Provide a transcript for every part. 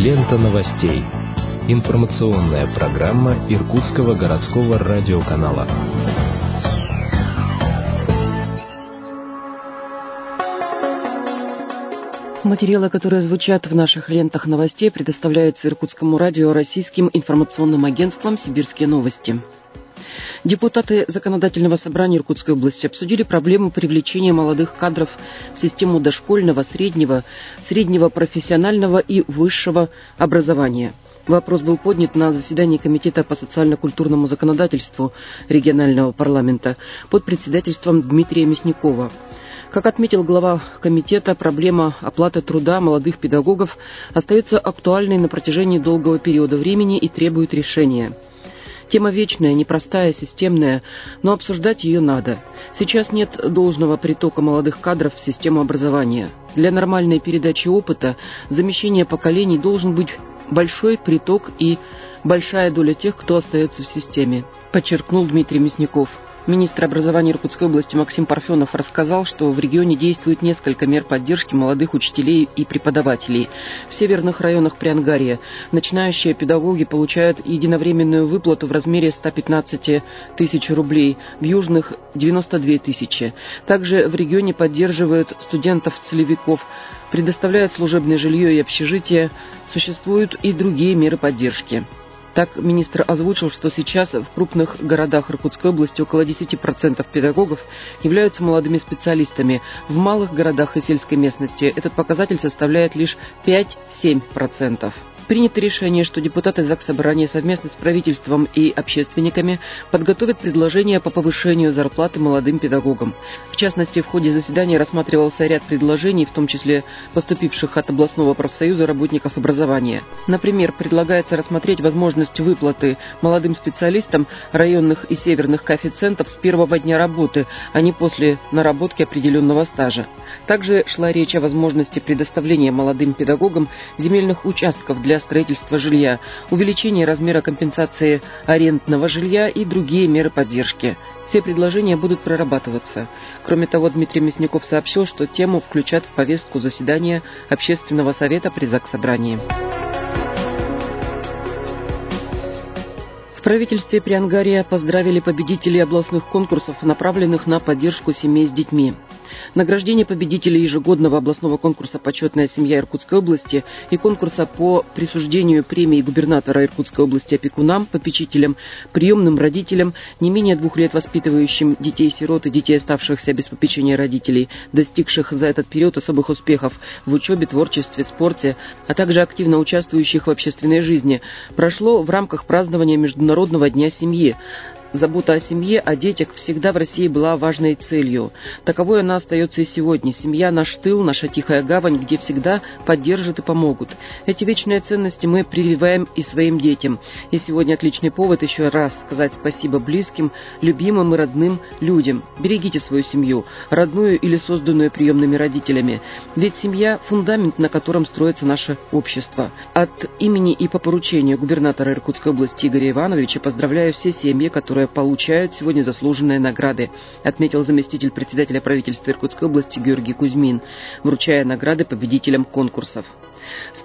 Лента новостей. Информационная программа Иркутского городского радиоканала. Материалы, которые звучат в наших лентах новостей, предоставляются Иркутскому радио российским информационным агентством «Сибирские новости». Депутаты Законодательного собрания Иркутской области обсудили проблему привлечения молодых кадров в систему дошкольного, среднего профессионального и высшего образования. Вопрос был поднят на заседании Комитета по социально-культурному законодательству регионального парламента под председательством Дмитрия Мясникова. Как отметил глава комитета, проблема оплаты труда молодых педагогов остается актуальной на протяжении долгого периода времени и требует решения. Тема вечная, непростая, системная, но обсуждать ее надо. Сейчас нет должного притока молодых кадров в систему образования. Для нормальной передачи опыта, замещения поколений должен быть большой приток и большая доля тех, кто остается в системе, подчеркнул Дмитрий Мясников. Министр образования Иркутской области Максим Парфенов рассказал, что в регионе действует несколько мер поддержки молодых учителей и преподавателей. В северных районах Приангарья начинающие педагоги получают единовременную выплату в размере 115 тысяч рублей, в южных – 92 тысячи. Также в регионе поддерживают студентов-целевиков, предоставляют служебное жилье и общежитие, существуют и другие меры поддержки. Так, министр озвучил, что сейчас в крупных городах Иркутской области около 10% педагогов являются молодыми специалистами. В малых городах и сельской местности этот показатель составляет лишь 5-7%. Принято решение, что депутаты Заксобрания совместно с правительством и общественниками подготовят предложения по повышению зарплаты молодым педагогам. В частности, в ходе заседания рассматривался ряд предложений, в том числе поступивших от областного профсоюза работников образования. Например, предлагается рассмотреть возможность выплаты молодым специалистам районных и северных коэффициентов с первого дня работы, а не после наработки определенного стажа. Также шла речь о возможности предоставления молодым педагогам земельных участков для строительства жилья, увеличение размера компенсации арендного жилья и другие меры поддержки. Все предложения будут прорабатываться. Кроме того, Дмитрий Мясников сообщил, что тему включат в повестку заседания Общественного совета при Заксобрании. В правительстве Приангарья поздравили победителей областных конкурсов, направленных на поддержку семей с детьми. Награждение победителей ежегодного областного конкурса «Почетная семья Иркутской области» и конкурса по присуждению премии губернатора Иркутской области опекунам, попечителям, приемным родителям, не менее 2 лет воспитывающим детей-сирот и детей, оставшихся без попечения родителей, достигших за этот период особых успехов в учебе, творчестве, спорте, а также активно участвующих в общественной жизни, прошло в рамках празднования Международного дня семьи. Забота о семье, о детях всегда в России была важной целью. Таковой она остается и сегодня. Семья – наш тыл, наша тихая гавань, где всегда поддержат и помогут. Эти вечные ценности мы прививаем и своим детям. И сегодня отличный повод еще раз сказать спасибо близким, любимым и родным людям. Берегите свою семью, родную или созданную приемными родителями. Ведь семья – фундамент, на котором строится наше общество. От имени и по поручению губернатора Иркутской области Игоря Ивановича поздравляю все семьи, которые получают сегодня заслуженные награды, отметил заместитель председателя правительства Иркутской области Георгий Кузьмин, вручая награды победителям конкурсов. С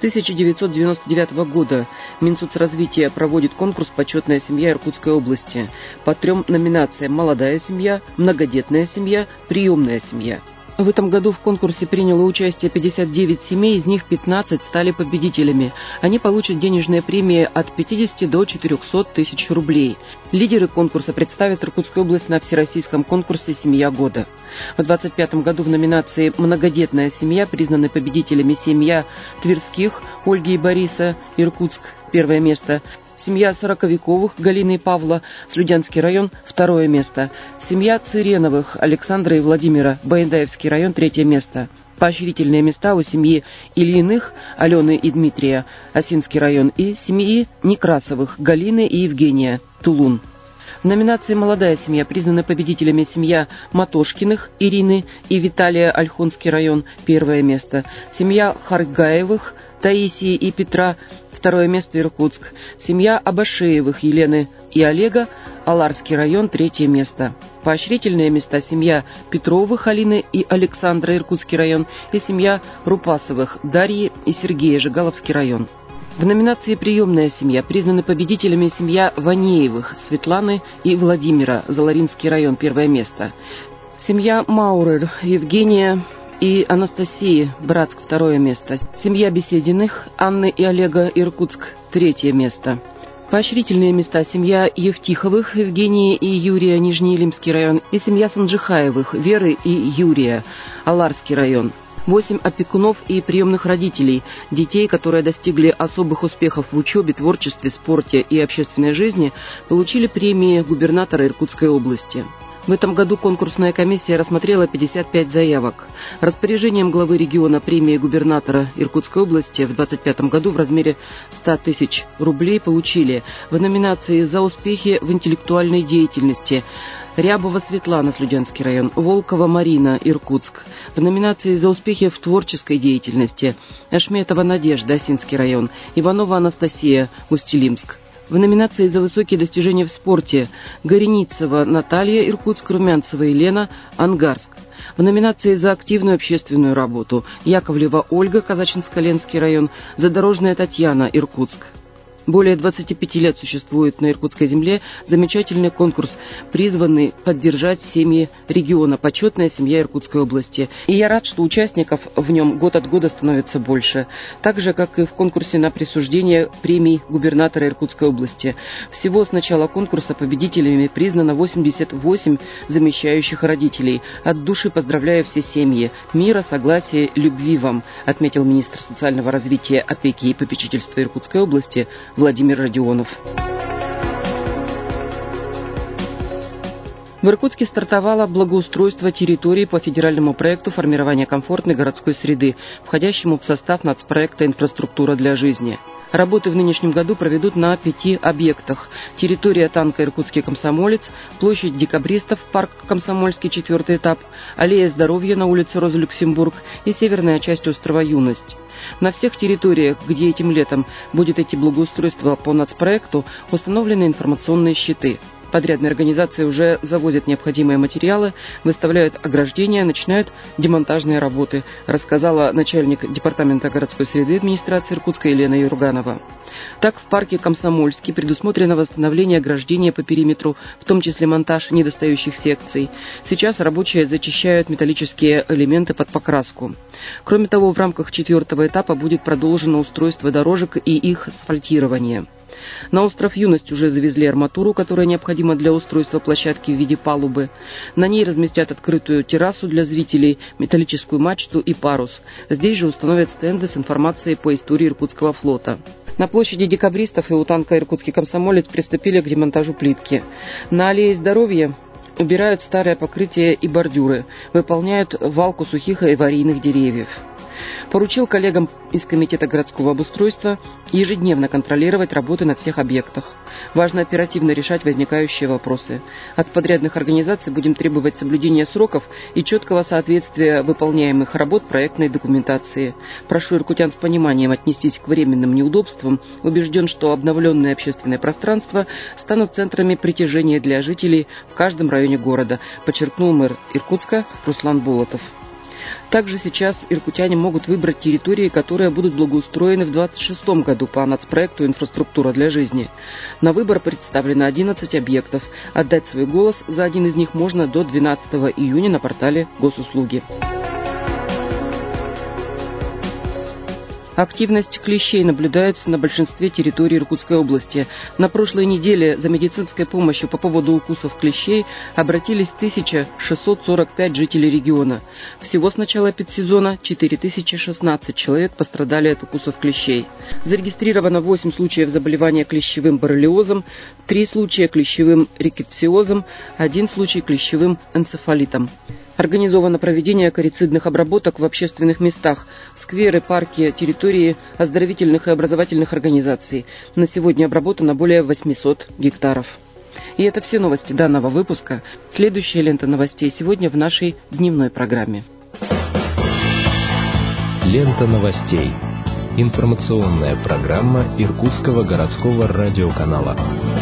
1999 года Минсоцразвитие проводит конкурс «Почетная семья Иркутской области» по 3 номинациям: «Молодая семья», «Многодетная семья», «Приемная семья». В этом году в конкурсе приняло участие 59 семей, из них 15 стали победителями. Они получат денежные премии от 50 до 400 тысяч рублей. Лидеры конкурса представят Иркутскую область на всероссийском конкурсе «Семья года». В 2025 году в номинации «Многодетная семья» признаны победителями семья Тверских Ольги и Бориса, Иркутск, 1 место. Семья Сороковиковых Галины и Павла, Слюдянский район, 2 место. Семья Циреновых Александра и Владимира, Баендаевский район, 3 место. Поощрительные места у семьи Ильиных Алены и Дмитрия, Осинский район, и семьи Некрасовых Галины и Евгения, Тулун. В номинации «Молодая семья» признаны победителями семья Матошкиных Ирины и Виталия, Ольхонский район, 1 место. Семья Харгаевых Таисии и Петра, 2 место, Иркутск. Семья Абашеевых Елены и Олега, Аларский район, 3 место. Поощрительные места: семья Петровых Алины и Александра, Иркутский район, и семья Рупасовых Дарьи и Сергея, Жигаловский район. В номинации «Приемная семья» признаны победителями семья Ванеевых Светланы и Владимира, Заларинский район, 1 место. Семья Маурер Евгения и Анастасии, Братск, 2 место. Семья Бесединых Анны и Олега, Иркутск, 3 место. Поощрительные места: семья Евтиховых Евгения и Юрия, Нижнеилимский район, и семья Санджихаевых Веры и Юрия, Аларский район. 8 опекунов и приемных родителей детей, которые достигли особых успехов в учебе, творчестве, спорте и общественной жизни, получили премии губернатора Иркутской области. В этом году конкурсная комиссия рассмотрела 55 заявок. Распоряжением главы региона премии губернатора Иркутской области в 2025 году в размере 100 тысяч рублей получили в номинации «За успехи в интеллектуальной деятельности» Рябова Светлана, Слюдянский район, Волкова Марина, Иркутск. В номинации «За успехи в творческой деятельности» Ашметова Надежда, Осинский район, Иванова Анастасия, Усть-Илимск. В номинации «За высокие достижения в спорте» Гореницева Наталья, Иркутск, Румянцева Елена, Ангарск. В номинации «За активную общественную работу» Яковлева Ольга, Казачинск-Ленский район, Задорожная Татьяна, Иркутск. Более 25 лет существует на иркутской земле замечательный конкурс, призванный поддержать семьи региона «Почетная семья Иркутской области». И я рад, что участников в нем год от года становится больше. Так же, как и в конкурсе на присуждение премий губернатора Иркутской области. Всего с начала конкурса победителями признано 88 замещающих родителей. От души поздравляю все семьи. Мира, согласия, любви вам, отметил министр социального развития, опеки и попечительства Иркутской области Владимир Родионов. В Иркутске стартовало благоустройство территории по федеральному проекту формирования комфортной городской среды, входящему в состав нацпроекта «Инфраструктура для жизни». Работы в нынешнем году проведут на 5 объектах. Территория танка «Иркутский комсомолец», площадь декабристов, парк «Комсомольский», 4 этап, аллея здоровья на улице Роза Люксембург и северная часть острова Юность. На всех территориях, где этим летом будет идти благоустройство по нацпроекту, установлены информационные щиты. Подрядные организации уже завозят необходимые материалы, выставляют ограждения, начинают демонтажные работы, рассказала начальник департамента городской среды администрации Иркутска Елена Юрганова. Так, в парке Комсомольский предусмотрено восстановление ограждения по периметру, в том числе монтаж недостающих секций. Сейчас рабочие зачищают металлические элементы под покраску. Кроме того, в рамках 4-го этапа будет продолжено устройство дорожек и их асфальтирование. На остров Юность уже завезли арматуру, которая необходима для устройства площадки в виде палубы. На ней разместят открытую террасу для зрителей, металлическую мачту и парус. Здесь же установят стенды с информацией по истории Иркутского флота. На площади декабристов и у танка «Иркутский комсомолец» приступили к демонтажу плитки. На аллее здоровья убирают старое покрытие и бордюры, выполняют валку сухих и аварийных деревьев. Поручил коллегам из Комитета городского обустройства ежедневно контролировать работы на всех объектах. Важно оперативно решать возникающие вопросы. От подрядных организаций будем требовать соблюдения сроков и четкого соответствия выполняемых работ проектной документации. Прошу иркутян с пониманием отнестись к временным неудобствам. Убежден, что обновленные общественные пространства станут центрами притяжения для жителей в каждом районе города, подчеркнул мэр Иркутска Руслан Болотов. Также сейчас иркутяне могут выбрать территории, которые будут благоустроены в 2026 году по нацпроекту «Инфраструктура для жизни». На выбор представлено 11 объектов. Отдать свой голос за один из них можно до 12 июня на портале Госуслуги. Активность клещей наблюдается на большинстве территорий Иркутской области. На прошлой неделе за медицинской помощью по поводу укусов клещей обратились 1645 жителей региона. Всего с начала эпидсезона 4016 человек пострадали от укусов клещей. Зарегистрировано 8 случаев заболевания клещевым боррелиозом, 3 случая клещевым рикетсиозом, 1 случай клещевым энцефалитом. Организовано проведение акарицидных обработок в общественных местах, скверы, парки, территории оздоровительных и образовательных организаций. На сегодня обработано более 800 гектаров. И это все новости данного выпуска. Следующая лента новостей сегодня в нашей дневной программе. Лента новостей. Информационная программа Иркутского городского радиоканала.